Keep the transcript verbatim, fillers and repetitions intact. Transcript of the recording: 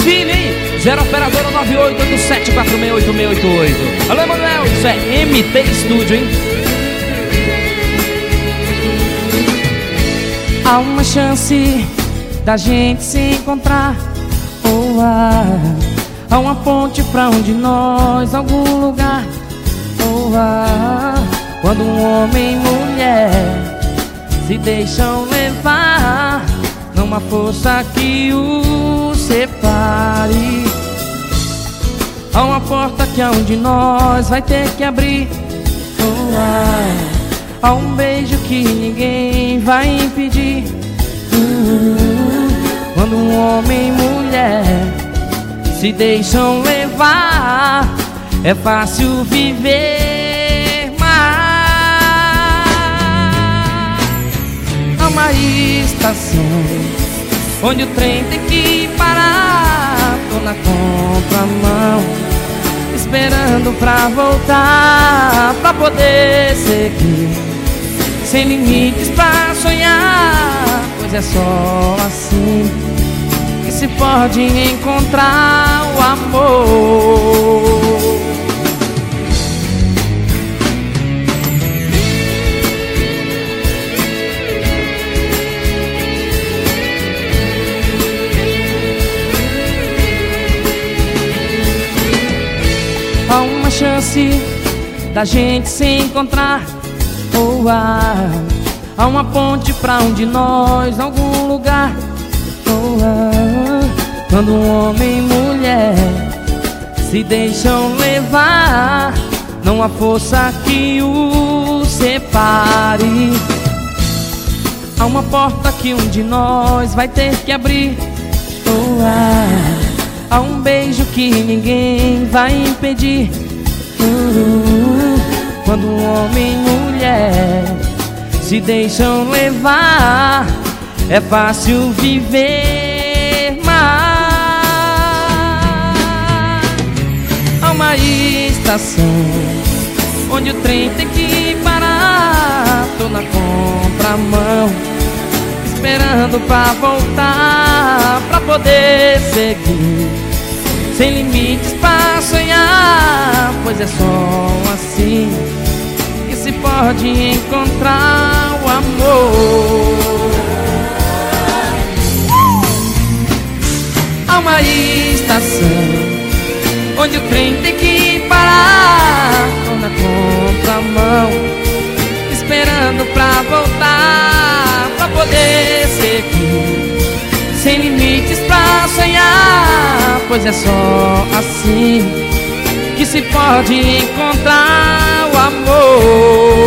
Filho, hein? Zero operadora nove oito oito sete quatro seis oito seis oito oito. Alô, Emanuel, isso é M T Studio, hein? Há uma chance da gente se encontrar, ou há, há uma ponte pra um de nós, algum lugar, ou há, quando um homem e mulher se deixam levar, não há força que os separe. Há uma porta que um de nós vai ter que abrir, oh, há, há um beijo que ninguém vai impedir. uh, Quando um homem e mulher se deixam levar, é fácil viver mais. Há uma estação onde o trem tem que parar, tô na contramão, esperando pra voltar, pra poder seguir, sem limites pra sonhar, pois é só assim que se pode encontrar o amor. Há uma chance da gente se encontrar, ou há, há uma ponte pra um de nós, algum lugar, ou há, quando um homem e mulher se deixam levar, não há força que os separe. Há uma porta que um de nós vai ter que abrir, ou há, há um beijo que ninguém vai impedir. uh, Quando um homem e mulher se deixam levar, é fácil viver mais. Há uma estação onde o trem tem que parar, tô na contramão, esperando pra voltar, pra poder seguir, sem limites pra sonhar, pois é só assim que se pode encontrar o amor. Há uma estação onde o trem tem que parar, tô na contramão, esperando pra voltar, pra poder seguir, sem limites pra sonhar, pois é só assim que se pode encontrar o amor.